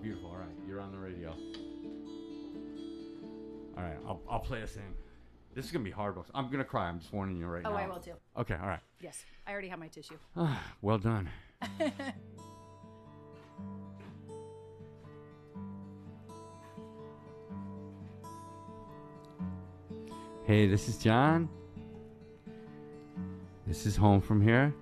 beautiful. All right, you're on the radio. All right, I'll play us in. This is gonna be hard, folks. I'm gonna cry. I'm just warning you right now. Oh, I will too. Okay, all right. Yes, I already have my tissue. Well done. Hey, this is John. This is Home From Here.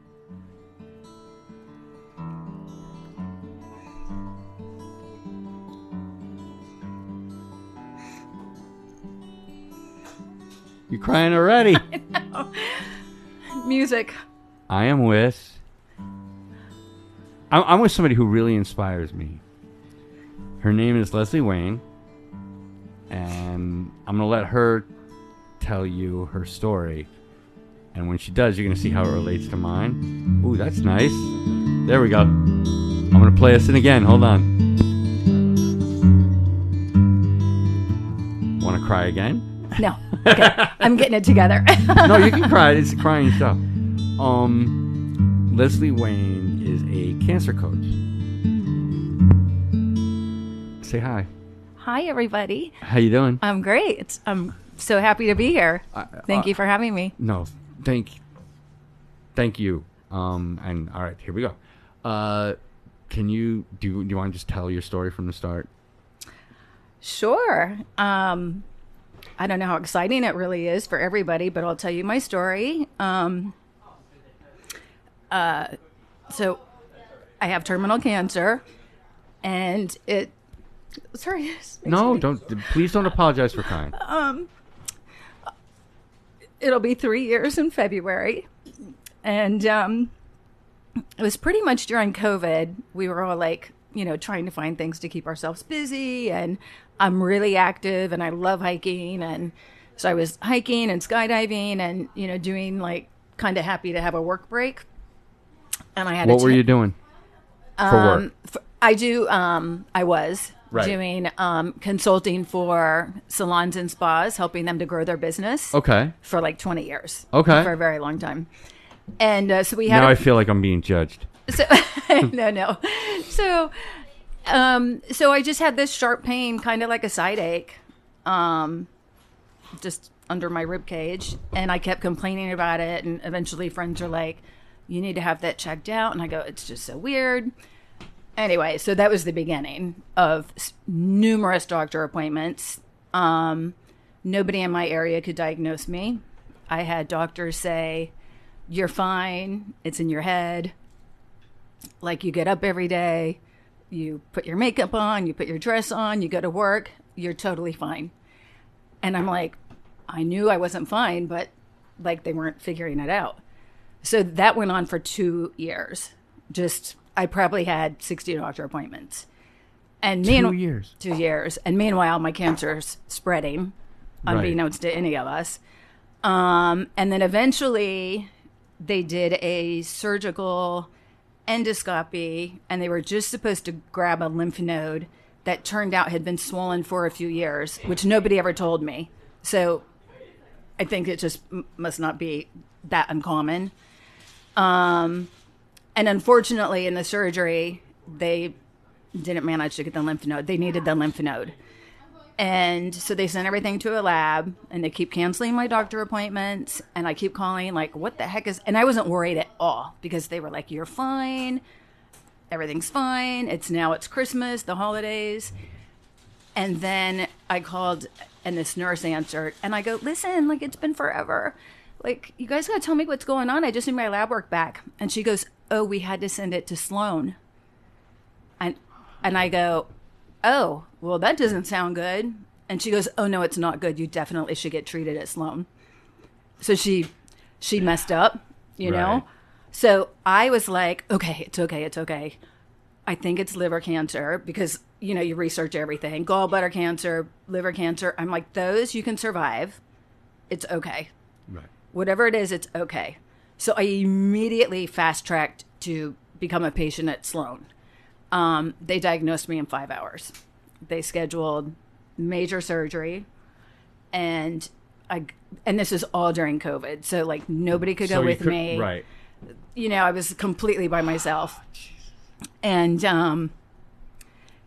You crying already? Music. I am with... I'm with somebody who really inspires me. Her name is Leslie Wayne. And I'm going to let her tell you her story. And when she does, you're going to see how it relates to mine. Ooh, that's nice. There we go. I'm going to play us in again. Hold on. Want to cry again? No. Okay. I'm getting it together. No, you can cry. It's crying stuff. Leslie Wayne is a cancer coach. Say hi. Hi, everybody. How you doing? I'm great. I'm so happy to be here. Thank you for having me. No, thank you. And all right, here we go. Can you do you want to just tell your story from the start? Sure. I don't know how exciting it really is for everybody, but I'll tell you my story. So I have terminal cancer, and it. Sorry. No, please don't apologize for crying. It'll be 3 years in February, and it was pretty much during COVID. We were all like, trying to find things to keep ourselves busy, and I'm really active, and I love hiking, and so I was hiking and skydiving, and doing like kind of happy to have a work break. And I had. What were you doing for work? I was. Right. Doing consulting for salons and spas, helping them to grow their business. Okay. For like 20 years. Okay. For a very long time. And so we had... Now I feel like I'm being judged. So, no. So I just had this sharp pain, kind of like a side ache, just under my rib cage. And I kept complaining about it. And eventually friends are like, you need to have that checked out. And I go, it's just so weird. Anyway, so that was the beginning of numerous doctor appointments. Nobody in my area could diagnose me. I had doctors say, you're fine. It's in your head. Like, you get up every day, you put your makeup on, you put your dress on, you go to work, you're totally fine. And I'm like, I knew I wasn't fine, but like they weren't figuring it out. So that went on for 2 years. I probably had 60 doctor appointments. And 2 years. 2 years. And meanwhile, my cancer's spreading, unbeknownst to any of us. And then eventually, they did a surgical endoscopy, and they were just supposed to grab a lymph node that turned out had been swollen for a few years, which nobody ever told me. So I think it just must not be that uncommon. And unfortunately, in the surgery, they didn't manage to get the lymph node. They needed the lymph node. And so they sent everything to a lab, and they keep canceling my doctor appointments. And I keep calling, like, what the heck is... And I wasn't worried at all, because they were like, you're fine. Everything's fine. It's Christmas, the holidays. And then I called, and this nurse answered. And I go, listen, like, it's been forever. Like, you guys got to tell me what's going on. I just need my lab work back. And she goes, oh, we had to send it to Sloan. And I go, oh, well, that doesn't sound good. And she goes, oh, no, it's not good. You definitely should get treated at Sloan. So she messed up, you know? So I was like, okay, it's okay. I think it's liver cancer because, you research everything. Gallbladder cancer, liver cancer. I'm like, those you can survive. It's okay. Right. Whatever it is, it's okay. So I immediately fast-tracked to become a patient at Sloan. They diagnosed me in 5 hours. They scheduled major surgery, and this is all during COVID. So, like, nobody could go with me. Right. I was completely by myself. And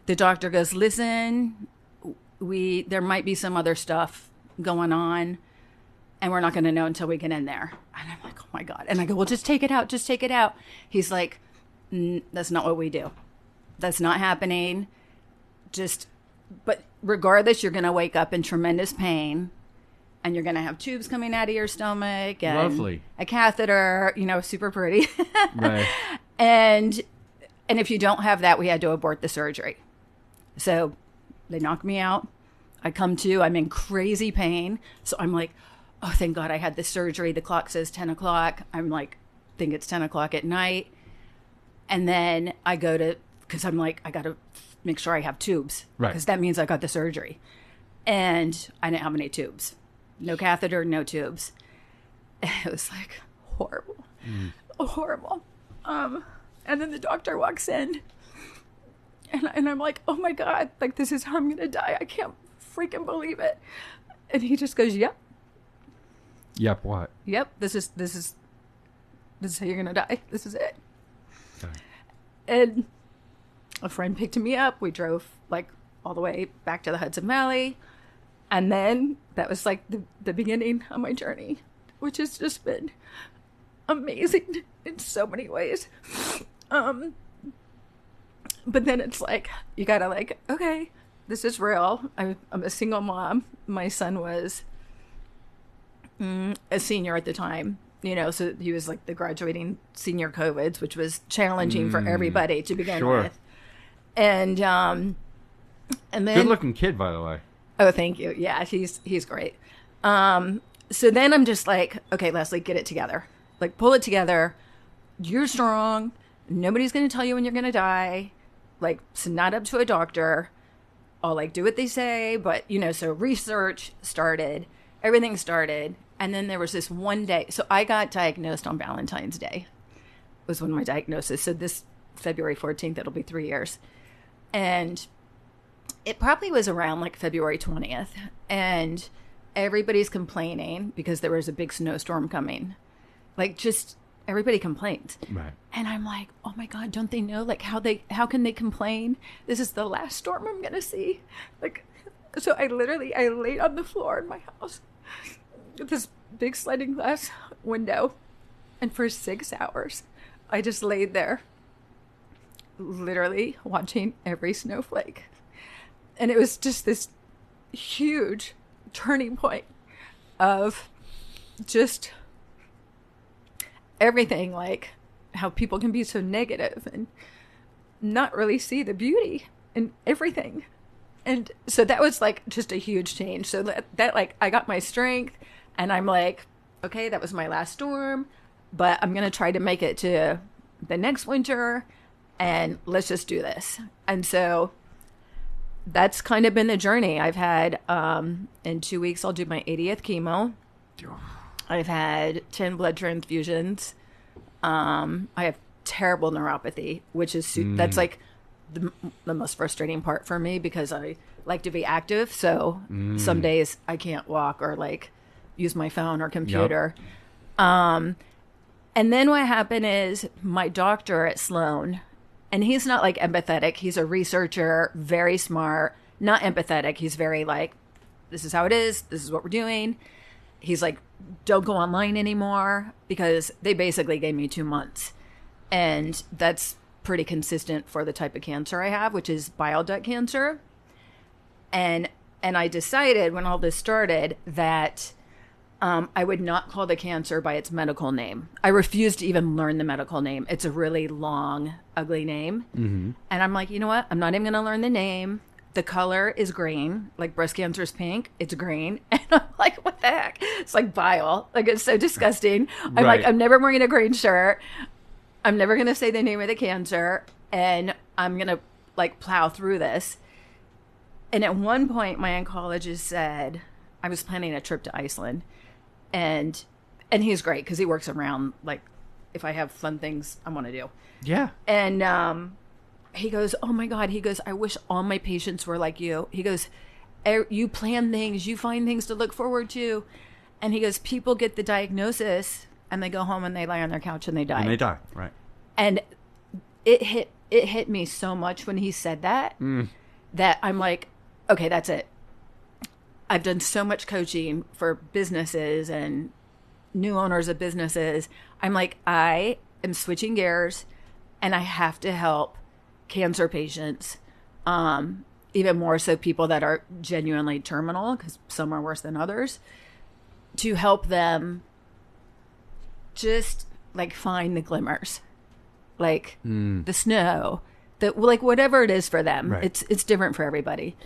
the doctor goes, listen, there might be some other stuff going on, and we're not going to know until we get in there. And I'm like, oh my God. And I go, well, just take it out. Just take it out. He's like, that's not what we do. That's not happening. But regardless, you're going to wake up in tremendous pain, and you're going to have tubes coming out of your stomach and Lovely. a catheter, super pretty. Right. And if you don't have that, we had to abort the surgery. So they knock me out. I come to, I'm in crazy pain. So I'm like, oh, thank God I had this surgery. The clock says 10 o'clock. I'm like, think it's 10 o'clock at night. And then I go to, because I'm like, I got to make sure I have tubes. Right. Because that means I got the surgery. And I didn't have any tubes. No catheter, no tubes. It was like horrible. Horrible. And then the doctor walks in. And I'm like, oh my God, like this is how I'm going to die. I can't freaking believe it. And he just goes, yep. Yep, what? Yep, this is how you're going to die. This is it. Okay. And a friend picked me up. We drove like all the way back to the Hudson Valley. And then that was like the beginning of my journey, which has just been amazing in so many ways. But then it's like, you gotta like, okay, this is real. I'm a single mom. My son was a senior at the time, so he was like the graduating senior COVIDs, which was challenging for everybody to begin with. And then Good looking kid, by the way. Oh, thank you. Yeah, he's great. So then I'm just like, okay, Leslie, get it together. Like, pull it together. You're strong. Nobody's going to tell you when you're going to die. Like, it's not up to a doctor. I'll, like, do what they say. But, so research started. Everything started. And then there was this one day. So I got diagnosed on Valentine's Day. Was one of my diagnoses. So this February 14th, it'll be 3 years. And it probably was around like February 20th, and everybody's complaining because there was a big snowstorm coming. Like, just everybody complained. Right. And I'm like, oh my God, don't they know? Like, how can they complain? This is the last storm I'm going to see. Like, so I laid on the floor in my house with this big sliding glass window. And for 6 hours, I just laid there, literally watching every snowflake. And it was just this huge turning point of just everything, like how people can be so negative and not really see the beauty in everything. And so that was like just a huge change. So that like, I got my strength, and I'm like, okay, that was my last storm, but I'm going to try to make it to the next winter, and let's just do this. And so that's kind of been the journey. I've had, in 2 weeks, I'll do my 80th chemo. I've had 10 blood transfusions. I have terrible neuropathy, which is, that's like the most frustrating part for me, because I like to be active. So some days I can't walk or like use my phone or computer. Yep. And then what happened is my doctor at Sloan, and he's not like empathetic. He's a researcher, very smart, not empathetic. He's very like, this is how it is. This is what we're doing. He's like, don't go online anymore, because they basically gave me 2 months. And that's pretty consistent for the type of cancer I have, which is bile duct cancer. And I decided when all this started that I would not call the cancer by its medical name. I refused to even learn the medical name. It's a really long, ugly name. Mm-hmm. And I'm like, you know what? I'm not even going to learn the name. The color is green. Like, breast cancer is pink. It's green. And I'm like, what the heck? It's like bile. Like, it's so disgusting. I'm like, I'm never wearing a green shirt. I'm never going to say the name of the cancer. And I'm going to, like, plow through this. And at one point, my oncologist said, I was planning a trip to Iceland. And he's great, because he works around, like, if I have fun things I want to do. Yeah. And he goes, oh, my God. He goes, I wish all my patients were like you. He goes, you plan things. You find things to look forward to. And he goes, people get the diagnosis, and they go home and they lie on their couch and they die. And they die, right. And it hit it hit me so much when he said that, that I'm like, okay, that's it. I've done so much coaching for businesses and new owners of businesses. I'm like, I am switching gears and I have to help cancer patients, even more so people that are genuinely terminal, because some are worse than others, to help them just like find the glimmers, like the snow, that like whatever it is for them. Right. It's different for everybody.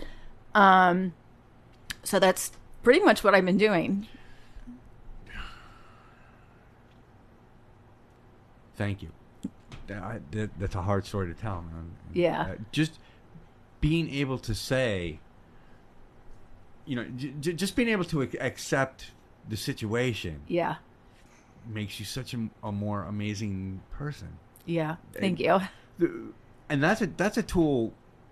So that's pretty much what I've been doing. Thank you. That's a hard story to tell, man. Yeah. Just being able to say, you know, just being able to accept the situation Yeah. makes you such a more amazing person. Yeah. Thank you. And that's a tool.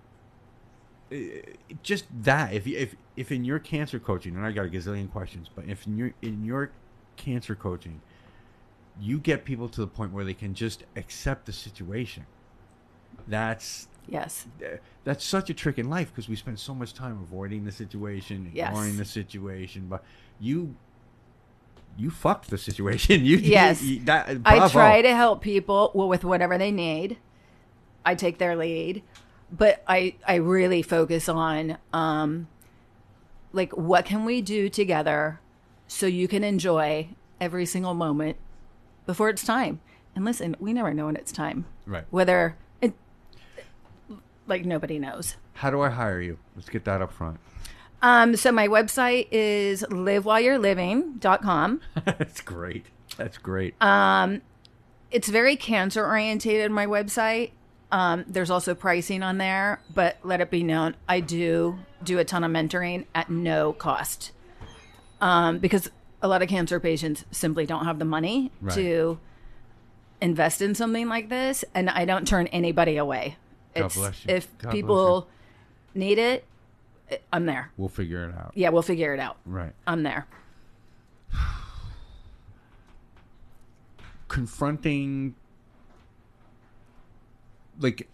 Just that, if in your cancer coaching, and I got a gazillion questions, but if in your cancer coaching, you get people to the point where they can just accept the situation. That's such a trick in life, because we spend so much time avoiding the situation, ignoring the situation. But you fucked the situation. I try to help people with whatever they need. I take their lead, but I really focus on like, what can we do together so you can enjoy every single moment before it's time. And listen, we never know when it's time. Right. Whether it, like, nobody knows. How do I hire you? Let's get that up front. So my website is livewhileyou'reliving.com. That's great. That's great. It's very cancer orientated, my website. There's also pricing on there, but let it be known, I do a ton of mentoring at no cost. Because a lot of cancer patients simply don't have the money to invest in something like this, and I don't turn anybody away. God bless you. If people need it, I'm there. We'll figure it out. Yeah, we'll figure it out. Right. I'm there. Confronting, like,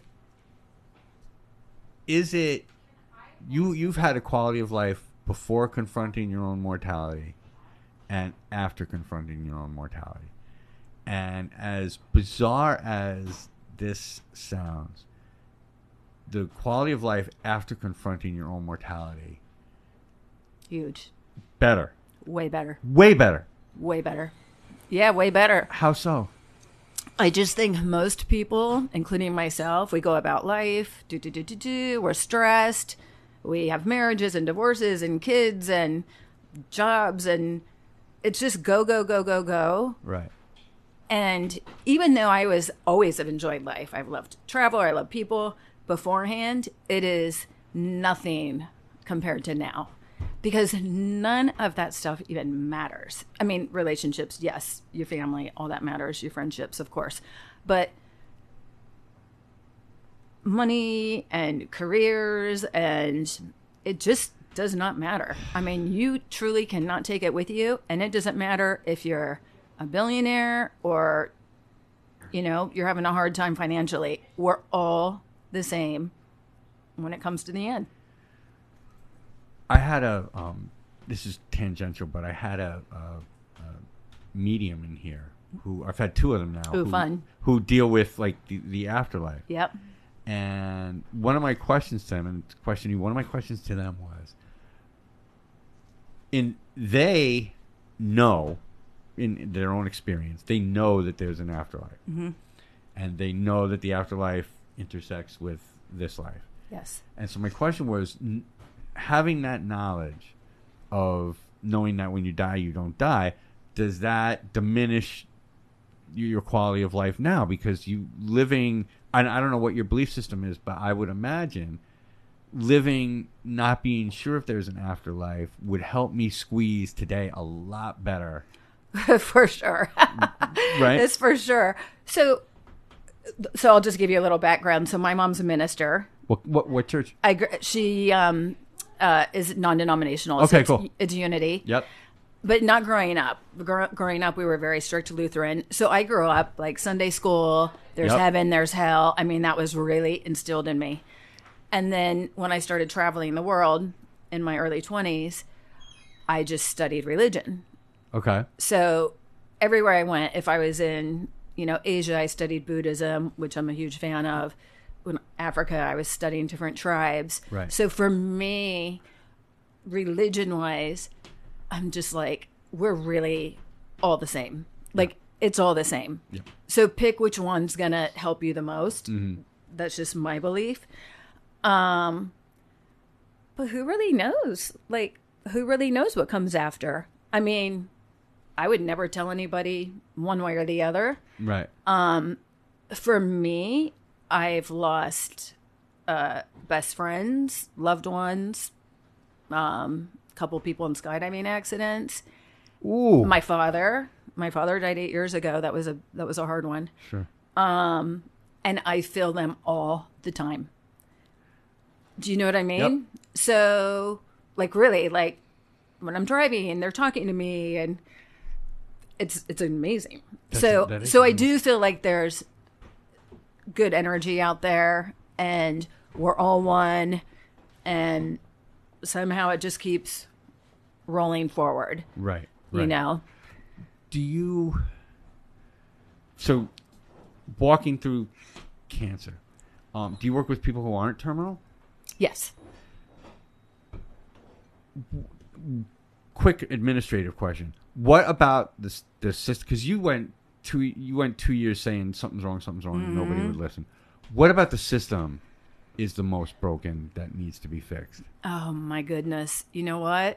is it you've had a quality of life before confronting your own mortality and after confronting your own mortality? And as bizarre as this sounds, the quality of life after confronting your own mortality, Huge. better. Way better. Way better. Way better. Yeah, way better. How so? I just think most people, including myself, we go about life, we're stressed, we have marriages and divorces and kids and jobs, and it's just go, go, go, go, go. Right. And even though I always have enjoyed life, I've loved travel, I love people beforehand, it is nothing compared to now. Because none of that stuff even matters. I mean, relationships, yes, your family, all that matters, your friendships, of course. But money and careers, and it just does not matter. I mean, you truly cannot take it with you, and it doesn't matter if you're a billionaire or, you're having a hard time financially. We're all the same when it comes to the end. I had this is tangential, but I had a medium in here who, I've had two of them now. Ooh, fun. Who deal with, like, the afterlife. Yep. And one of my questions to them, one of my questions to them was, they know, in their own experience, they know that there's an afterlife. Mm-hmm. And they know that the afterlife intersects with this life. Yes. And so my question was, having that knowledge of knowing that when you die, you don't die, does that diminish your quality of life now? Because you living, I don't know what your belief system is, but I would imagine living not being sure if there's an afterlife would help me squeeze today a lot better. For sure. Right? It's for sure. So I'll just give you a little background. So my mom's a minister. What church? She is non-denominational. Okay, so cool. It's Unity. Yep. but not growing up. Growing up, we were very strict Lutheran. So I grew up like Sunday school. There's Yep. heaven, there's hell. I mean, that was really instilled in me. And then when I started traveling the world in my early 20s, I just studied religion. Okay. So everywhere I went, if I was in, Asia, I studied Buddhism, which I'm a huge fan of. In Africa, I was studying different tribes. Right. So for me, religion-wise, I'm just like, we're really all the same. Like, it's all the same. Yeah. So pick which one's going to help you the most. Mm-hmm. That's just my belief. But who really knows? Like, who really knows what comes after? I mean, I would never tell anybody one way or the other. Right. For me, I've lost best friends, loved ones, couple people in skydiving accidents. Ooh. My father died 8 years ago. That was a hard one. Sure. And I feel them all the time. Do you know what I mean? Yep. So, like, really, like, when I'm driving and they're talking to me, and it's amazing. So I do feel like there's good energy out there, and we're all one, and somehow it just keeps rolling forward. Right. You know? Do you... So, walking through cancer, do you work with people who aren't terminal? Yes. Quick administrative question. What about the system? Because you went 2 years saying something's wrong, and nobody would listen. What about the system is the most broken that needs to be fixed? Oh, my goodness. You know what?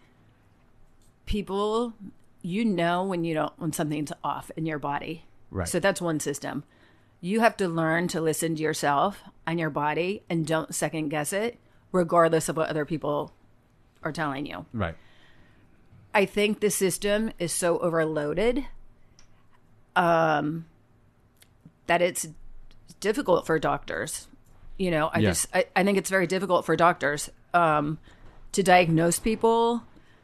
People, when something's off in your body. Right. So that's one system. You have to learn to listen to yourself and your body and don't second guess it, regardless of what other people are telling you. Right. I think the system is so overloaded that it's difficult for doctors. I think it's very difficult for doctors to diagnose people,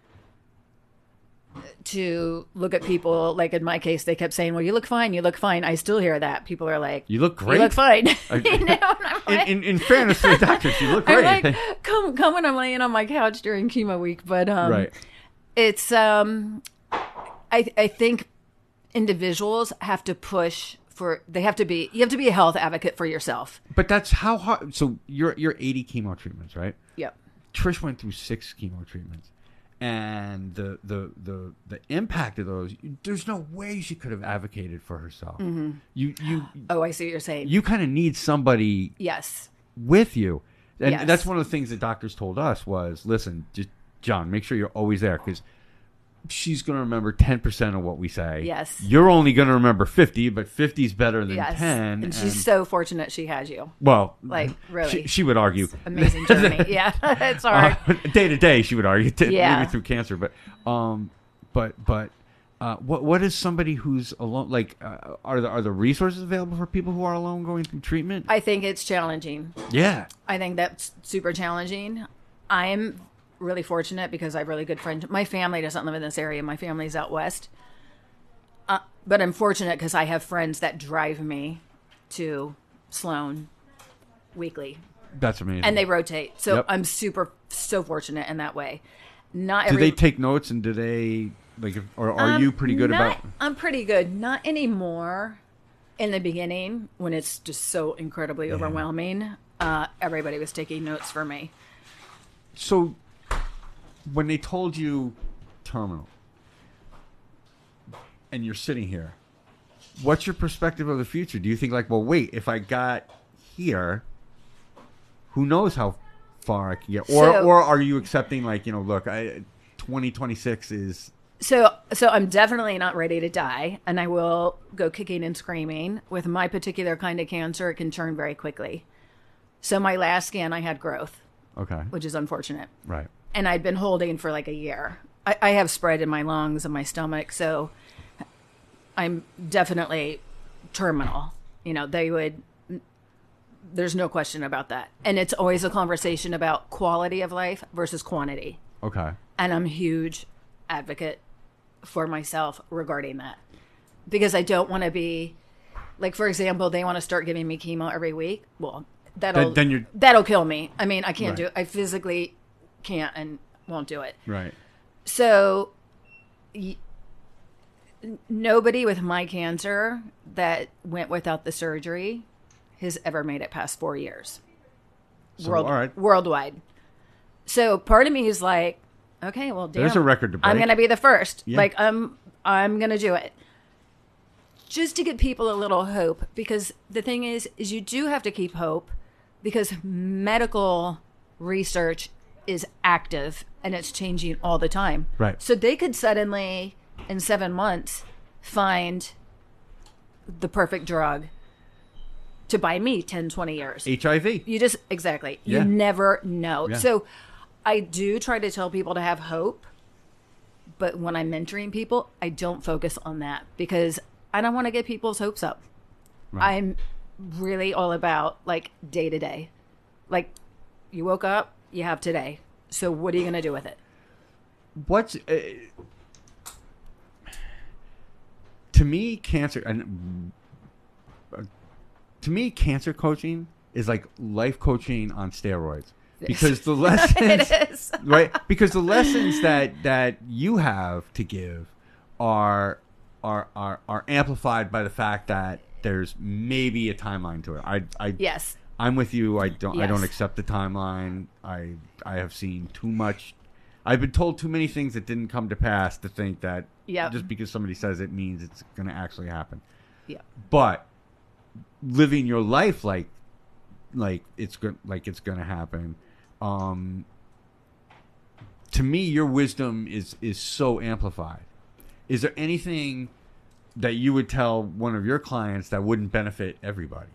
to look at people. Like in my case, they kept saying, well, you look fine. I still hear that. People are like, you look great. You look fine. And I'm like, in fairness to the doctors, you look great. I'm like, come when I'm laying on my couch during chemo week. But right. It's I think individuals have to push for, you have to be a health advocate for yourself. But that's how hard. So you're 80 chemo treatments, right? Yep. Trish went through 6 chemo treatments, and the impact of those. There's no way she could have advocated for herself. Mm-hmm. Oh, I see what you're saying. You kind of need somebody. Yes. With you, and Yes. that's one of the things the doctors told us was, listen, just John, make sure you're always there, because she's going to remember 10% of what we say. Yes. You're only going to remember 50, but 50 is better than 10. And she's so fortunate she has you. Well, like, really. She would argue. Amazing journey. Yeah. It's hard. Day to day, she would argue. Yeah. Maybe through cancer. But what is somebody who's alone? Like, are the resources available for people who are alone going through treatment? I think it's challenging. Yeah. I think that's super challenging. I'm really fortunate because I have really good friends. My family doesn't live in this area. My family's out west. But I'm fortunate because I have friends that drive me to Sloan weekly. That's amazing. And they rotate. So Yep. I'm so fortunate in that way. Do they take notes, and do they, or are you pretty good about? I'm pretty good. Not anymore. In the beginning, when it's just so incredibly overwhelming, everybody was taking notes for me. So, when they told you terminal, and you're sitting here, what's your perspective of the future? Do you think wait, if I got here, who knows how far I can get? Or are you accepting look, 2026 is... So I'm definitely not ready to die, and I will go kicking and screaming. With my particular kind of cancer, it can turn very quickly. So my last scan, I had growth. Okay. Which is unfortunate. Right. And I'd been holding for a year. I have spread in my lungs and my stomach, so I'm definitely terminal. There's no question about that. And it's always a conversation about quality of life versus quantity. Okay. And I'm a huge advocate for myself regarding that, because I don't want to be like, for example, they want to start giving me chemo every week. Well, that'll kill me. I mean, I can't do it. I physically can't and won't do it. Right. So nobody with my cancer that went without the surgery has ever made it past 4 years. So, all right. Worldwide. So part of me is like, okay, well, damn, there's a record to break. I'm going to be the first. Yeah. Like, I'm going to do it. Just to give people a little hope, because the thing is you do have to keep hope, because medical research is active and it's changing all the time. Right. So they could suddenly, in 7 months, find the perfect drug to buy me 10, 20 years. HIV. You just, exactly. Yeah. You never know. Yeah. So I do try to tell people to have hope, but when I'm mentoring people, I don't focus on that, because I don't want to get people's hopes up. Right. I'm really all about like day to day. Like, you woke up, you have today. So what are you going to do with it? What's to me, cancer coaching is like life coaching on steroids, because the lessons It is. right, because the lessons that you have to give are amplified by the fact that there's maybe a timeline to it. Yes. I'm with you. I don't Yes. accept the timeline. I have seen too much. I've been told too many things that didn't come to pass to think that Yep. just because somebody says it means it's going to actually happen. Yeah. But living your life like it's going to happen. To me, your wisdom is so amplified. Is there anything that you would tell one of your clients that wouldn't benefit everybody?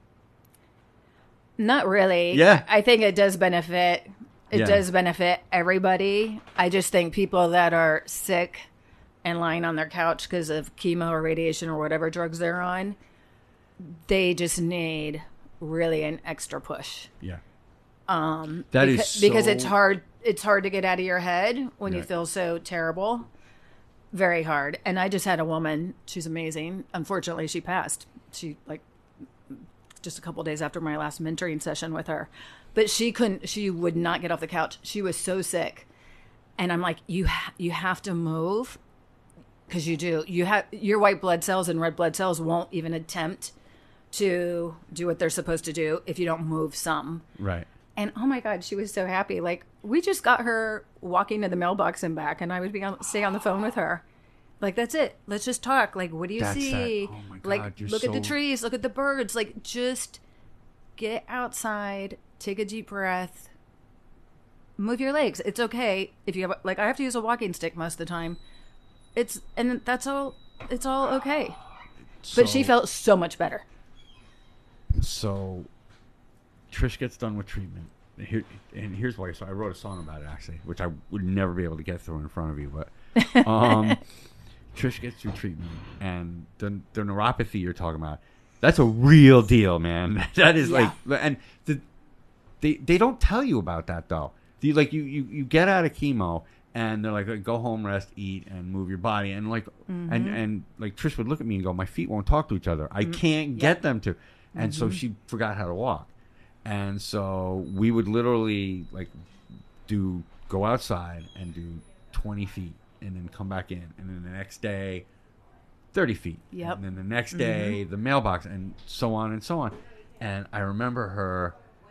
Not really. Yeah. I think it does benefit. It Yeah. does benefit everybody. I just think people that are sick and lying on their couch because of chemo or radiation or whatever drugs they're on, they just need really an extra push. Yeah. Because it's hard. It's hard to get out of your head when you Right. feel so terrible. Very hard. And I just had a woman. She's amazing. Unfortunately, she passed. She just a couple of days after my last mentoring session with her. But she would not get off the couch. She was so sick. And I'm like, you have to move, because you do. You have your white blood cells and red blood cells won't even attempt to do what they're supposed to do if you don't move some. Right. And oh my God, she was so happy. Like, we just got her walking to the mailbox and back, and I would stay on the phone with her. Like, that's it. Let's just talk. Like, what do you see? Oh my God, like, you're look at the so- trees, look at the birds. Like, just get outside, take a deep breath, move your legs. It's okay if you have, like, I have to use a walking stick most of the time. That's all. It's all okay. But she felt so much better. So Trish gets done with treatment. Here's why. So I wrote a song about it, actually, which I would never be able to get through in front of you. But Trish gets through treatment, and the neuropathy you're talking about, that's a real deal, man. That is Yeah. and they don't tell you about that, though. You get out of chemo, and they're like, go home, rest, eat, and move your body, and and Trish would look at me and go, my feet won't talk to each other. I can't get them to. And so she forgot how to walk. And so we would literally go outside and do 20 feet and then come back in. And then the next day, 30 feet. Yep. And then the next day, the mailbox, and so on and so on. And I remember her,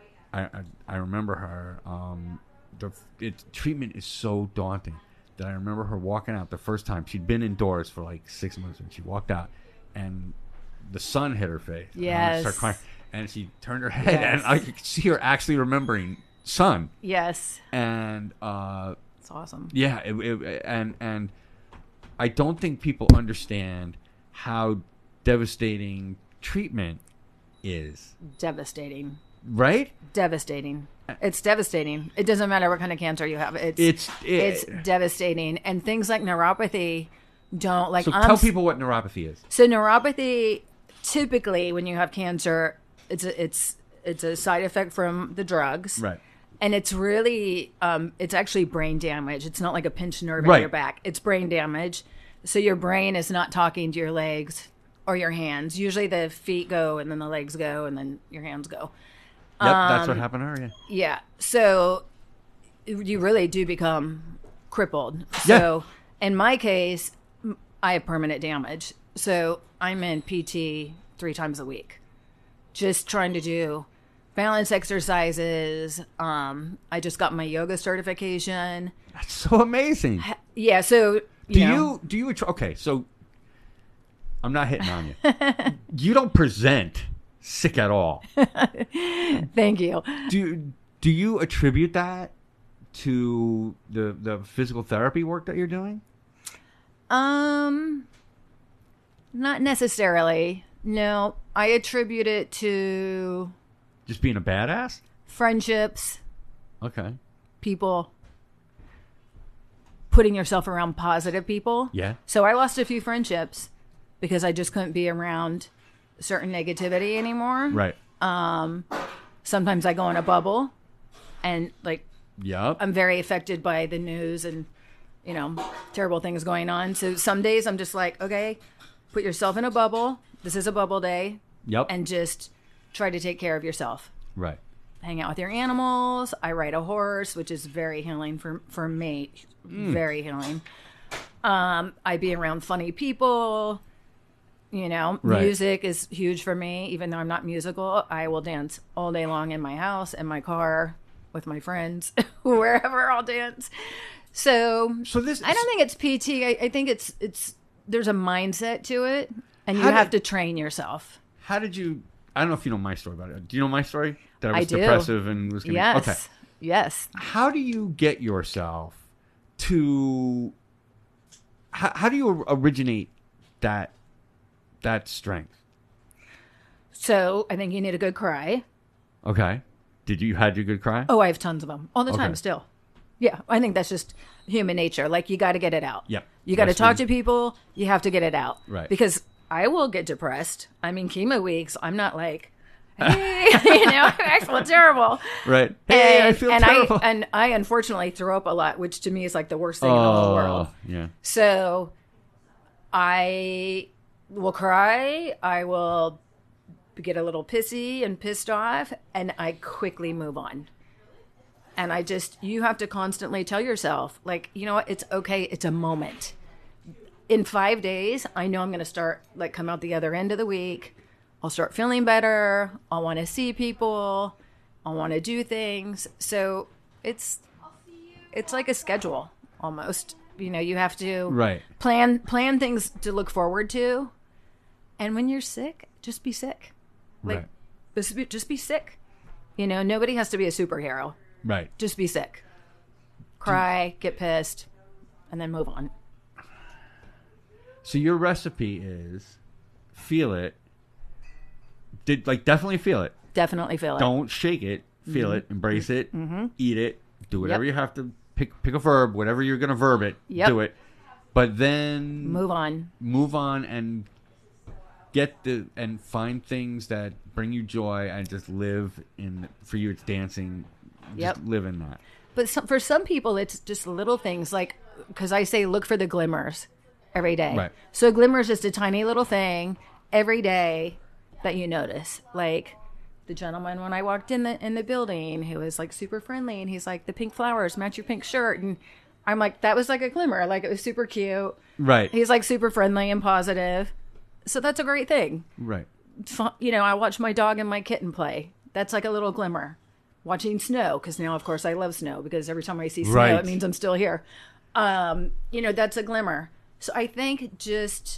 treatment is so daunting that I remember her walking out the first time. She'd been indoors for like 6 months, and she walked out, and the sun hit her face. Yes. And I started crying, and she turned her head, Yes. and I could see her actually remembering sun. Yes. And It's awesome. yeah, and I don't think people understand how devastating treatment is. Devastating. Right? Devastating. It's devastating. It doesn't matter what kind of cancer you have. It's devastating. And things like neuropathy don't like. So tell people what neuropathy is. So neuropathy, typically when you have cancer, it's a side effect from the drugs. Right. And it's really, it's actually brain damage. It's not like a pinched nerve in Right. your back. It's brain damage. So your brain is not talking to your legs or your hands. Usually the feet go and then the legs go and then your hands go. Yep, that's what happened to her. Yeah. Yeah. So you really do become crippled. So in my case, I have permanent damage. So I'm in PT 3 times a week, just trying to do balance exercises. I just got my yoga certification. That's so amazing. Yeah. So do you okay? So I'm not hitting on you. You don't present sick at all. Thank you. Do you attribute that to the physical therapy work that you're doing? Not necessarily. No, I attribute it to Just being a badass? friendships, Okay. people, putting yourself around positive people. Yeah. So I lost a few friendships because I just couldn't be around certain negativity anymore. Right. Sometimes I go in a bubble and like Yep. I'm very affected by the news and, terrible things going on. So some days I'm just like, okay, put yourself in a bubble. This is a bubble day. Yep. And just try to take care of yourself. Right. Hang out with your animals. I ride a horse, which is very healing for me. Very healing. I be around funny people. Right. Music is huge for me. Even though I'm not musical, I will dance all day long in my house, in my car, with my friends, wherever I'll dance. So this I don't think it's PT. I think it's there's a mindset to it, and you How have did- to train yourself. How did you? I don't know if you know my story about it. Do you know my story? That I I was do. depressive and was gonna. Yes. Okay. Yes. How do you get yourself to? How do you originate that strength? So I think you need a good cry. Okay. Did you had your good cry? Oh, I have tons of them all the time Okay. still. Yeah, I think that's just human nature. Like you got to get it out. Yep. You got to That's talk true. to people. You have to get it out. Right. Because I will get depressed. I mean, chemo weeks. I'm not like, hey, I feel terrible. Right. Hey, I And, feel and terrible. I unfortunately throw up a lot, which to me is like the worst thing in the whole world. Yeah. So I will cry. I will get a little pissy and pissed off, and I quickly move on. And you have to constantly tell yourself, like, you know what? It's okay. It's a moment. In 5 days, I know I'm going to start, like, come out the other end of the week. I'll start feeling better. I'll want to see people. I'll want to do things. So it's like a schedule almost. You have to Right. plan things to look forward to. And when you're sick, just be sick. Like, Right. just be sick. Nobody has to be a superhero. Right. Just be sick. Cry, get pissed, and then move on. So your recipe is feel it. Definitely feel it. Definitely feel it. Don't shake it. Feel it. Embrace it. Eat it. Do whatever you have to. Pick a verb. Whatever you're going to verb it. Yep. Do it. But then Move on. and and find things that bring you joy and just live in. For you, it's dancing. Just Yep. live in that. But for some people, it's just little things like, because I say look for the glimmers every day. Right. So a glimmer is just a tiny little thing every day that you notice. Like the gentleman when I walked in the building who was like super friendly, and he's like, the pink flowers match your pink shirt. And I'm like, that was like a glimmer. Like it was super cute. Right. He's like super friendly and positive. So that's a great thing. Right. I watch my dog and my kitten play. That's like a little glimmer. Watching snow, because now, of course, I love snow, because every time I see snow, Right. it means I'm still here. That's a glimmer. So I think just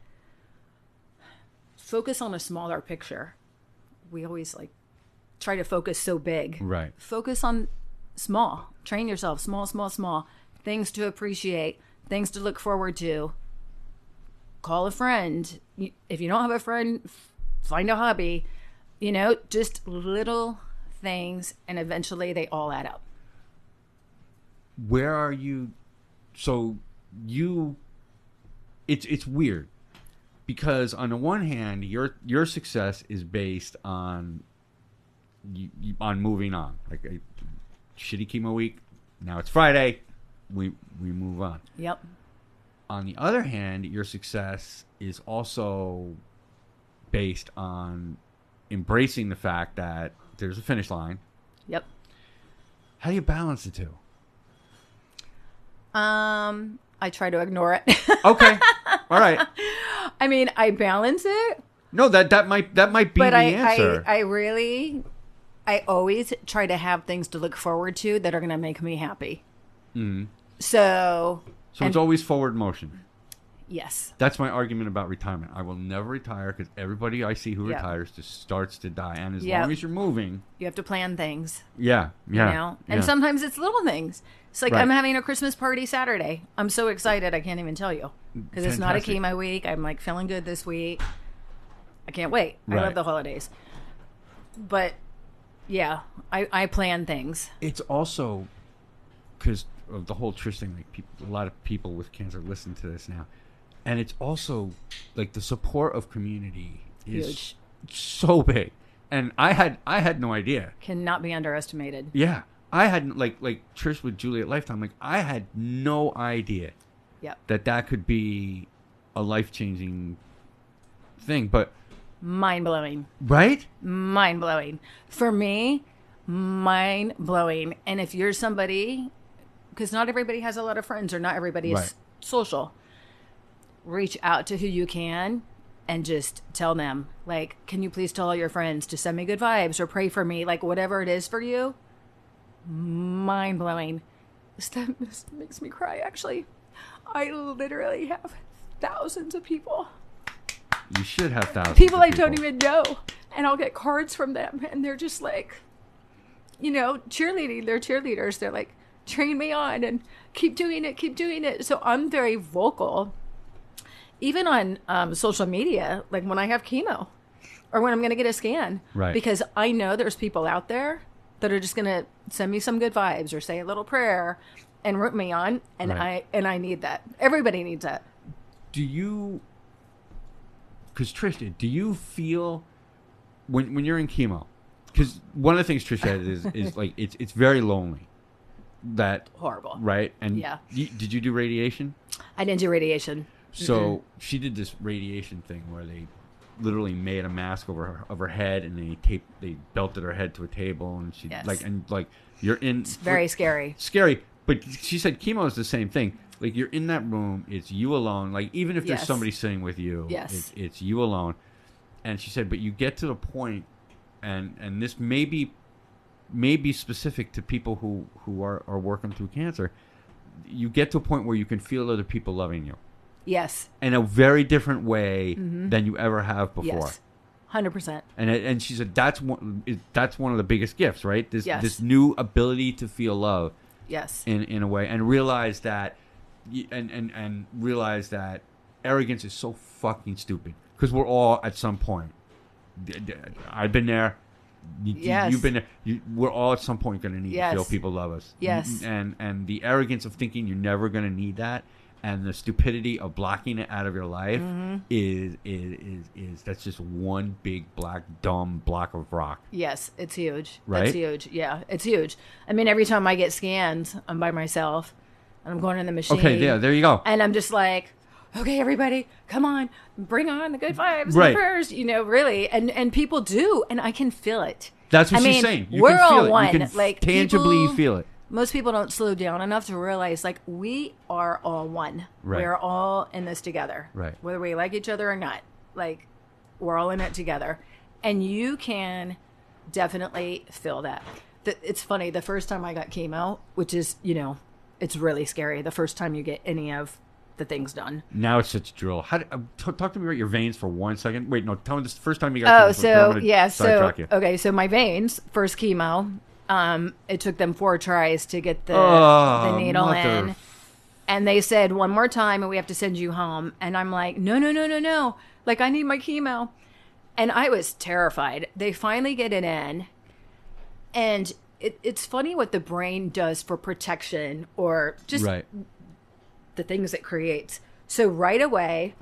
focus on a smaller picture. We always try to focus so big. Right. Focus on small. Train yourself. Small, small, small. Things to appreciate. Things to look forward to. Call a friend. If you don't have a friend, find a hobby. Just little things, and eventually they all add up. Where are you? So it's weird because on the one hand, your success is based on on moving on. Like a shitty chemo week. Now it's Friday. We move on. Yep. on the other hand, your success is also based on embracing the fact that there's a finish line. Yep. How do you balance the two? I try to ignore it. Okay. All right. I mean, I balance it. No, that might be But the answer. I always try to have things to look forward to that are going to make me happy. Mm. So It's always forward motion. Yes. That's my argument about retirement. I will never retire because everybody I see who Yep. retires just starts to die. And as Yep. long as you're moving, You have to plan things. yeah. You know? And yeah. sometimes it's little things. It's like Right. I'm having a Christmas party Saturday. I'm so excited. I can't even tell you. Because it's not a Fantastic. chemo week. I'm like feeling good this week. I can't wait. I Right. love the holidays. But yeah, I plan things. It's also because of the whole Trish thing. Like a lot of people with cancer listen to this now, and it's also like the support of community is Huge. so big. And I had no idea. Cannot be underestimated. Yeah, I had like Trish with Julie at Lifetime. Like I had no idea Yep. that could be a life-changing thing. But Mind blowing. right? Mind blowing. For me, mind blowing. And if you're somebody, because not everybody has a lot of friends or not everybody is Right. social, reach out to who you can and just tell them, like, can you please tell all your friends to send me good vibes or pray for me, like whatever it is for you. Mind blowing. This makes me cry, actually. I literally have thousands of people. You should have thousands. People of I don't even know. And I'll get cards from them. And they're just like, you know, cheerleading. They're cheerleaders. They're like, train me on and keep doing it, keep doing it. So I'm very vocal. Even on social media, like when I have chemo or when I'm going to get a scan. Right. Because I know there's people out there that are just going to send me some good vibes or say a little prayer and root me on. And Right. I need that. Everybody needs that. Do you? Because Trish, do you feel when you're in chemo? Because one of the things Trish said is like it's very lonely. That Horrible. right? And Yeah. did you do radiation? I didn't do radiation. So she did this radiation thing where they literally made a mask over her head and they belted her head to a table and she Yes. like you're in It's very scary. scary. But she said chemo is the same thing. Like you're in that room, it's you alone. Like even if there's Yes. somebody sitting with you, Yes. it's you alone. And she said, but you get to the point, and this may be specific to people who are working through cancer. You get to a point where you can feel other people loving you Yes. in a very different way than you ever have before. Yes. 100%. And she said that's one of the biggest gifts, right? Yes. This new ability to feel love Yes. in a way, and realize that and realize that arrogance is so fucking stupid because we're all at some point. I've been there. Yes. You've been there. We're all at some point going to need Yes. to feel people love us. Yes. And the arrogance of thinking you're never going to need that, and the stupidity of blocking it out of your life is that's just one big black dumb block of rock. Yes, it's huge. Right? It's huge. Yeah, it's huge. I mean, every time I get scans, I'm by myself, and I'm going in the machine. Okay, yeah, there you go. And I'm just like, okay, everybody, come on, bring on the good vibes, and Right. the prayers, you know, really. And people do, and I can feel it. That's what I she's mean, saying. You we're can feel all it. one. You can Like, tangibly people- feel it. Most people don't slow down enough to realize, like, we are all one. Right. We're all in this together. Right. Whether we like each other or not. Like, we're all in it together. And you can definitely feel that. It's funny, the first time I got chemo, which is, you know, it's really scary the first time you get any of the things done. Now it's such a drill. Talk to me about your veins for 1 second. Wait, no, tell me this the first time you got. Oh, chemo, so I'm gonna yeah, so sidetrack you. okay, so my veins, first chemo, it took them 4 tries to get the needle in, and they said one more time, and we have to send you home. And I'm like, no, like I need my chemo, and I was terrified. They finally get it in, and it's funny what the brain does for protection or just Right. the things it creates. So right away,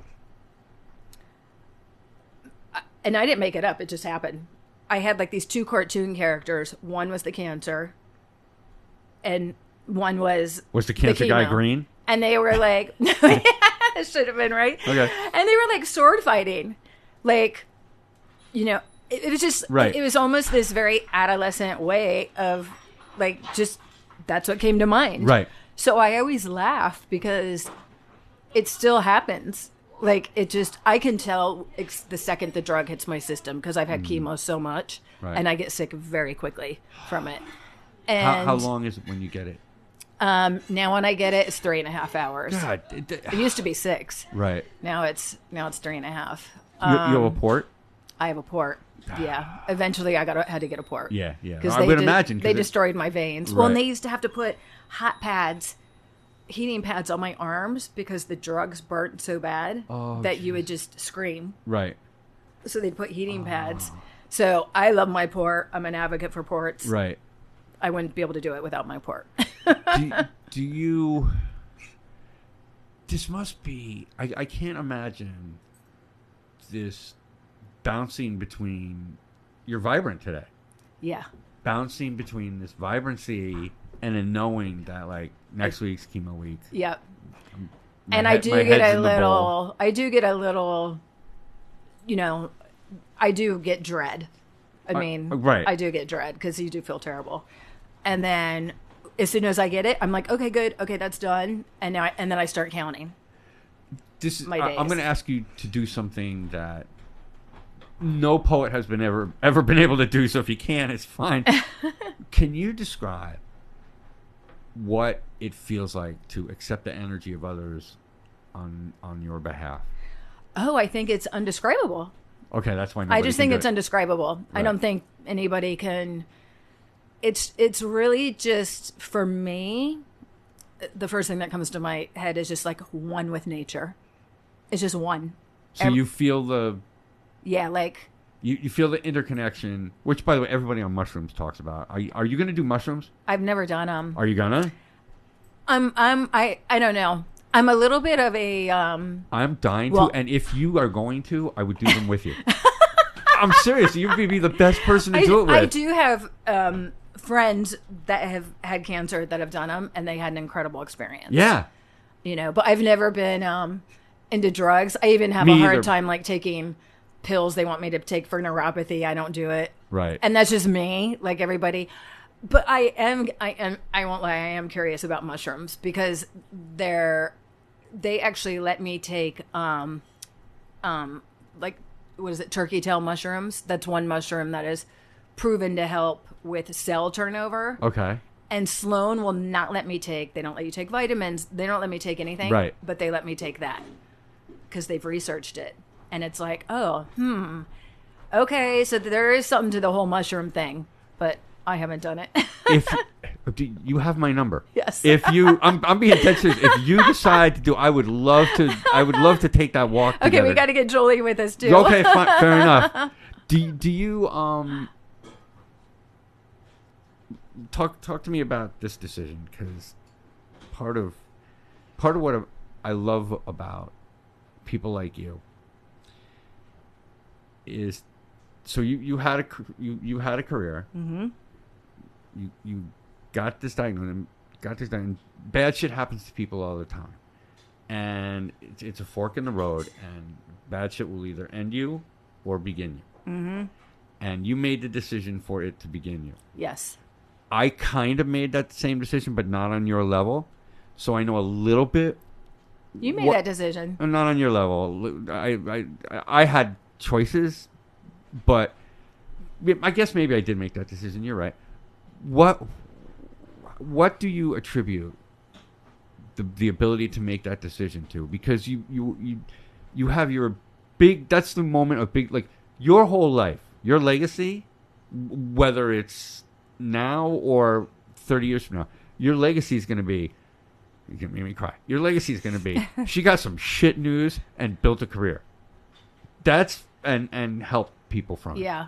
and I didn't make it up, it just happened. I had like these 2 cartoon characters. One was the cancer, and one was Was the cancer guy chemo. green? And they were like, It should have been, right? Okay. And they were like sword fighting. Like, it was just, Right. it was almost this very adolescent way of like, just, that's what came to mind. Right. So I always laugh because it still happens. Like, it just, I can tell the second the drug hits my system because I've had chemo so much Right. and I get sick very quickly from it. And How long is it when you get it? now when I get it, it's 3.5 hours. God. It used to be 6. Right. Now it's 3.5. You have a port? I have a port. Yeah. Eventually, had to get a port. Yeah. Because I would imagine. 'cause they it- destroyed my veins. Well, and Right. they used to have to put heating pads on my arms because the drugs burnt so bad that you would just scream. Right. So they'd put heating pads. So I love my port. I'm an advocate for ports. Right. I wouldn't be able to do it without my port. Do you? This must be. I can't imagine this bouncing between. You're vibrant today. Yeah. Bouncing between this vibrancy and then knowing that like next week's chemo week. Yep. my And head- I do my get head's a in the bowl. little. I do get a little. I do get dread. I mean, right. I do get dread because you do feel terrible. And then as soon as I get it, I'm like, okay, good, okay, that's done. And then I start counting. This is, my I'm days. going to ask you to do something that no poet has been ever been able to do. So if you can, it's fine. Can you describe what it feels like to accept the energy of others on your behalf? Oh, I think it's undescribable. Okay, that's why. I just think it's undescribable. undescribable. I Right. don't think anybody can. It's really just for me. The first thing that comes to my head is just like one with nature. It's just one. So you feel the Yeah, like you feel the interconnection, which by the way, everybody on mushrooms talks about. Are you going to do mushrooms? I've never done them. Are you gonna? I don't know. I'm a little bit of a I'm dying Well- to, and if you are going to, I would do them with you. I'm serious. You would be the best person to do it with. I do have friends that have had cancer that have done them, and they had an incredible experience. Yeah. But I've never been into drugs. I even have Me a hard either. time like taking pills they want me to take for neuropathy. I don't do it. Right. And that's just me, like everybody. But I won't lie, I am curious about mushrooms because they actually let me take like what is it, turkey tail mushrooms? That's one mushroom that is proven to help with cell turnover. Okay. And Sloan will not let me take, they don't let you take vitamins, they don't let me take anything. Right. But they let me take that because they've researched it. And it's like, okay, so there is something to the whole mushroom thing, but I haven't done it. If you have my number, Yes. If you, I'm being dead serious. If you decide to do, I would love to take that walk. Okay, together. we got to get Julie with us too. Okay, fine, fair enough. Do you talk to me about this decision, because part of what I love about people like you is, so you had a career. Mm-hmm. You got this diagnosis. Bad shit happens to people all the time, and it's a fork in the road, and bad shit will either end you or begin you. Mm-hmm. And you made the decision for it to begin you. Yes. I kind of made that same decision, but not on your level. So I know a little bit. You made that decision. Not on your level. I had choices, but I guess maybe I did make that decision. You're right. What do you attribute the ability to make that decision to? Because you have your big. That's the moment of big, like your whole life, your legacy, whether it's now or 30 years from now, your legacy is going to be. You can make me cry. Your legacy is going to be. She got some shit news and built a career. That's and helped people from it. Yeah.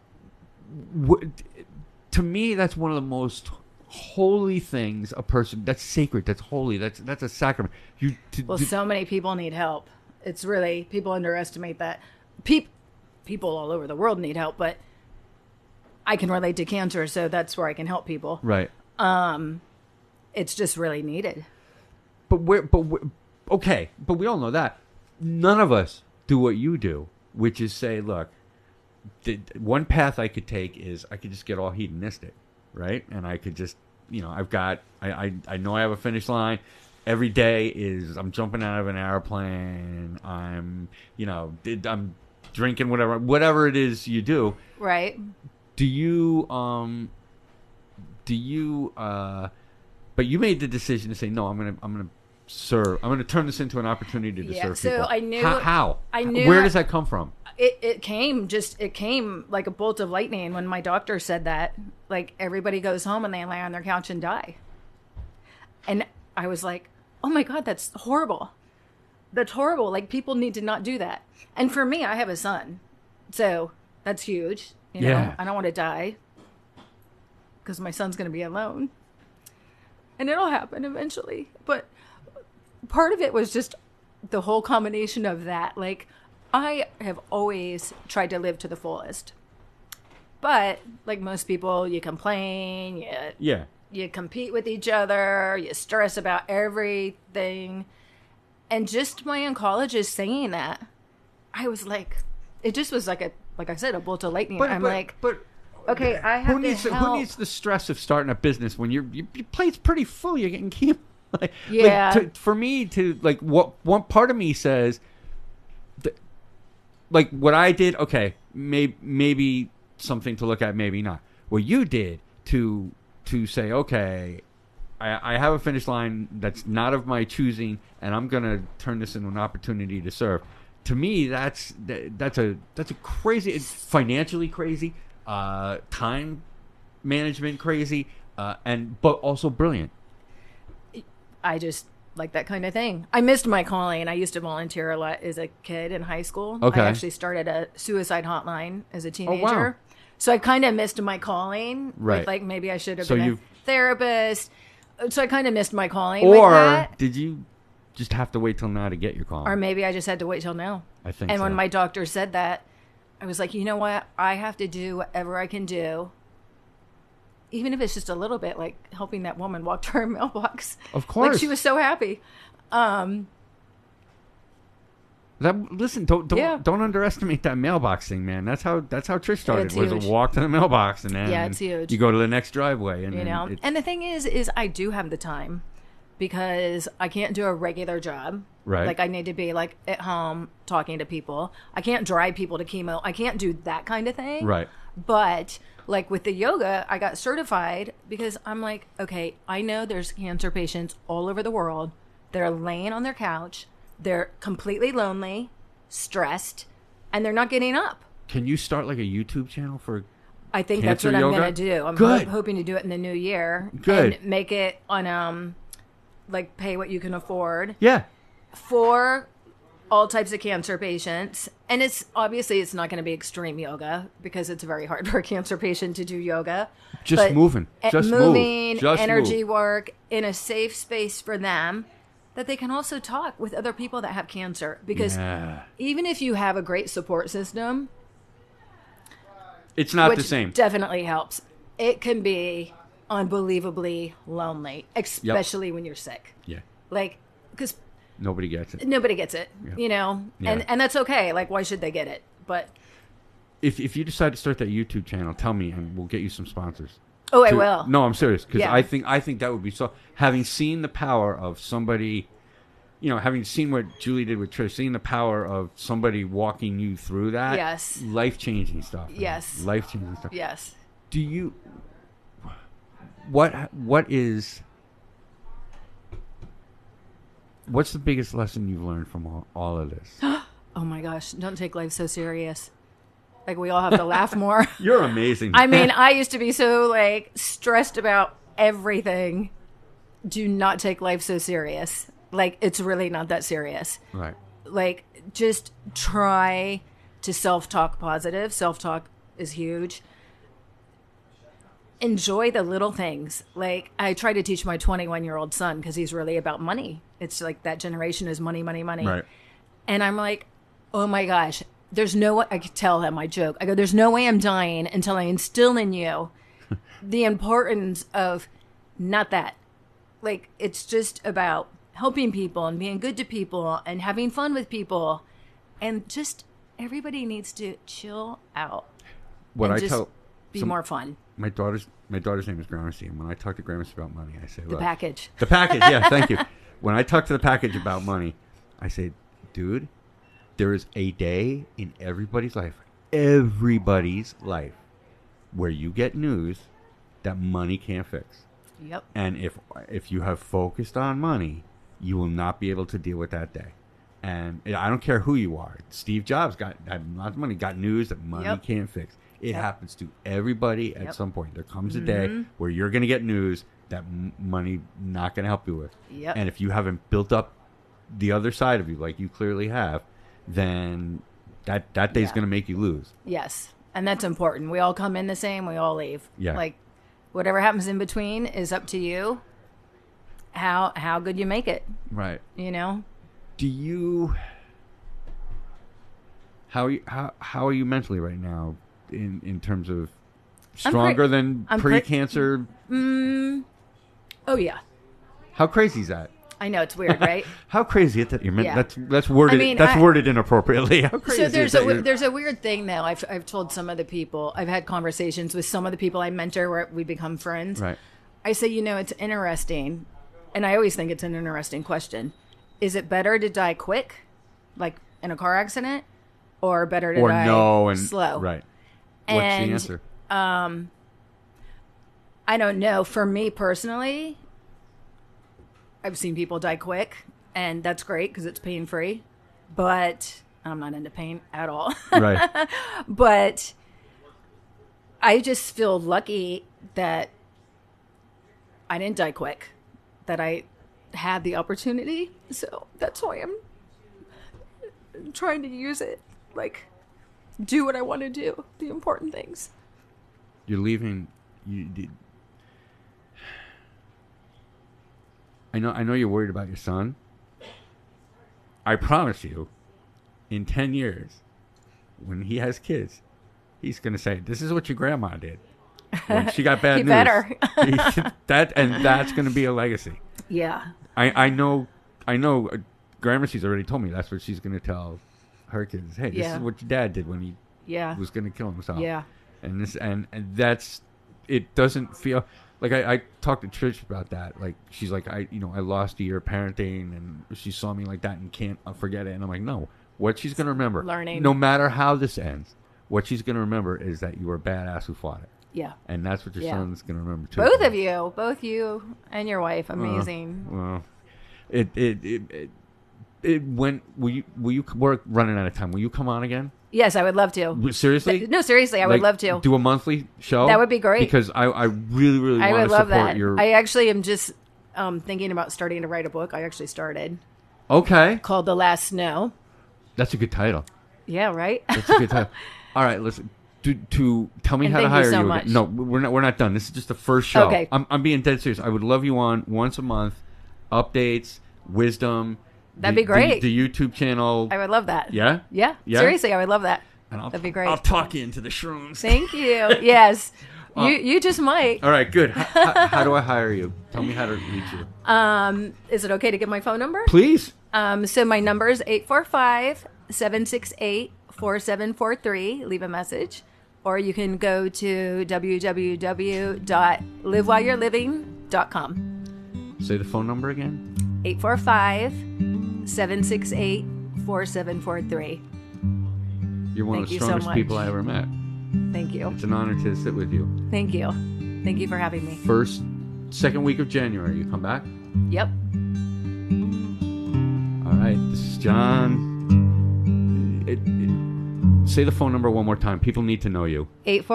To me, that's one of the most holy things a person. That's sacred. That's holy. That's a sacrament. So many people need help. It's really, people underestimate that. People all over the world need help, but I can relate to cancer, so that's where I can help people. Right. It's just really needed. But okay, but we all know that. None of us do what you do, which is say, look, one path I could take is I could just get all hedonistic, right? And I could just, I know I have a finish line. Every day is I'm jumping out of an airplane. I'm drinking whatever it is you do. Right. But you made the decision to say, no, I'm gonna serve. I'm gonna turn this into an opportunity to serve so people. I knew how. I knew Where does that come from? It came like a bolt of lightning when my doctor said that. Like, everybody goes home and they lay on their couch and die. And I was like, oh my God, that's horrible. That's horrible. Like, people need to not do that. And for me, I have a son. So that's huge. You know, I don't want to die because my son's going to be alone. And it'll happen eventually. But part of it was just the whole combination of that. Like, I have always tried to live to the fullest. But like most people, you complain, you compete with each other, you stress about everything. And just my oncologist saying that, I was like, it just was like I said, a bolt of lightning. Okay, I have who needs the stress of starting a business when your plate's pretty full? You're getting chemo. For me to like, what one part of me says, like what I did. Okay, maybe something to look at, maybe not. What you did to say, okay, I have a finish line that's not of my choosing, and I'm gonna turn this into an opportunity to serve. To me, that's a crazy. It's financially crazy. Time management crazy, but also brilliant. I just like that kind of thing. I missed my calling. I used to volunteer a lot as a kid in high school. Okay. I actually started a suicide hotline as a teenager. Oh, wow. So I kind of missed my calling. Right. Like maybe I should have been a therapist. So I kind of missed my calling. Or with that. Did you just have to wait till now to get your calling? Or maybe I just had to wait till now. I think And so. when my doctor said that, I was like, you know what? I have to do whatever I can do. Even if it's just a little bit, like helping that woman walk to her mailbox. Of course. Like, she was so happy. Don't underestimate that mailbox thing, man. That's how Trish started. It's was huge. a walk to the mailbox, and then it's huge. you go to the next driveway, and you know. And the thing is I do have the time because I can't do a regular job. Right. Like, I need to be like at home talking to people. I can't drive people to chemo. I can't do that kind of thing. Right. But like with the yoga, I got certified because I'm like, okay, I know there's cancer patients all over the world that are laying on their couch. They're completely lonely, stressed, and they're not getting up. Can you start like a YouTube channel for I think cancer that's what yoga? I'm going to do. I'm hoping to do it in the new year. Good. And make it on, like, pay what you can afford. Yeah. For all types of cancer patients. And it's not going to be extreme yoga because it's very hard for a cancer patient to do yoga. Just moving. Just moving, Just energy work in a safe space for them that they can also talk with other people that have cancer. Because even if you have a great support system, it's not which the same. Definitely helps. It can be unbelievably lonely, especially when you're sick. Yeah. Like, because nobody gets it. You know, Yeah. and that's okay. Like, why should they get it? But if you decide to start that YouTube channel, tell me and we'll get you some sponsors. Oh, I will. No, I'm serious because Yeah. I think that would be so. Having seen the power of somebody, having seen what Julie did with Trish, seeing the power of somebody walking you through that, Yes. life-changing stuff. Man. Yes. Life-changing stuff. Yes. Do you? What is? What's the biggest lesson you've learned from all of this? Oh my gosh! Don't take life so serious. Like, we all have to laugh more. You're amazing. I mean, I used to be so like stressed about everything. Do not take life so serious. Like, it's really not that serious. Right. Like, just try to self-talk positive. Self-talk is huge. Enjoy the little things. Like, I try to teach my 21-year-old son because he's really about money. It's like that generation is money, money, money. Right. And I'm like, oh my gosh, there's no way. I could tell him, I joke. I go, there's no way I'm dying until I instill in you the importance of not that. Like, it's just about helping people and being good to people and having fun with people. And just everybody needs to chill out. What and I just tell be more fun. my daughter's name is Gramercy, and when I talk to Gramercy about money, I say, The look, package. the package, yeah, thank you. When I talk to the package about money, I say, dude, there is a day in everybody's life, where you get news that money can't fix. Yep. And if you have focused on money, you will not be able to deal with that day. And I don't care who you are. Steve Jobs had lots of money, got news that money can't fix. It happens to everybody at some point. There comes a day where you're going to get news that money not going to help you with. Yep. And if you haven't built up the other side of you like you clearly have, then that day's going to make you lose. Yes. And that's important. We all come in the same. We all leave. Yeah. Like, whatever happens in between is up to you. How good you make it. Right. You know? Do you... How are you mentally right now in terms of stronger than pre-cancer? Oh, yeah. How crazy is that? I know, it's weird, right? How crazy is that? Yeah. That's worded. I mean, worded inappropriately. How crazy So is that? there's a weird thing though. I've told some of the people. I've had conversations with some of the people I mentor where we become friends. Right. I say, it's interesting, and I always think it's an interesting question. Is it better to die quick, like in a car accident, or better to die slow? Right. What's the answer? I don't know. For me personally, I've seen people die quick, and that's great because it's pain-free, but I'm not into pain at all. Right. But I just feel lucky that I didn't die quick, that I had the opportunity. So that's why I'm trying to use it, like, do what I want to do, the important things. You're leaving. You did. I know you're worried about your son. I promise you, in 10 years, when he has kids, he's going to say, "This is what your grandma did when she got bad He news." better. That's going to be a legacy. Yeah. I know. Gramercy's already told me that's what she's going to tell her kids. Hey, this is what your dad did when he was going to kill himself. Yeah. And that's, it doesn't feel like I talked to Trish about that. Like, she's like, I lost a year of parenting, and she saw me like that and can't forget it. And I'm like, no, what she's going to remember, Learning. no matter how this ends, what she's going to remember is that you were a badass who fought it. Yeah. And that's what your son's going to remember too. Both you and your wife. Amazing. Well, it went. Will you? We're running out of time. Will you come on again? Yes, I would love to. Seriously? No, seriously, I would love to. Do a monthly show? That would be great. Because I really, really I want would to love support that. your... I actually am just thinking about starting to write a book. I actually started. Okay. Called The Last Snow. That's a good title. Yeah, right? That's a good title. All right, listen. To tell me how to hire you. So again. much. No, we're not done. This is just the first show. Okay. I'm being dead serious. I would love you on once a month. Updates, wisdom. That'd be great. The YouTube channel. I would love that. Yeah? Yeah. Yeah? Seriously, I would love that. And That'd be great. I'll talk you into the shrooms. Thank you. Yes. You just might. All right, good. How do I hire you? Tell me how to reach you. Is it okay to give my phone number? Please. So my number is 845-768-4743. Leave a message. Or you can go to www.livewhileyou'reliving.com. Say the phone number again. 845-768-4743. You're one of the Thank you so strongest much. people I ever met. Thank you. It's an honor to sit with you. Thank you. Thank you for having me. Second week of January, you come back? Yep. All right, this is John. Say the phone number one more time. People need to know you.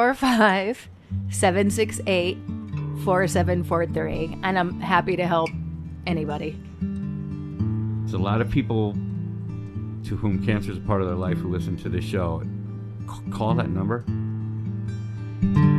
845-768-4743. And I'm happy to help anybody. There's a lot of people to whom cancer is a part of their life who listen to this show. Call that number.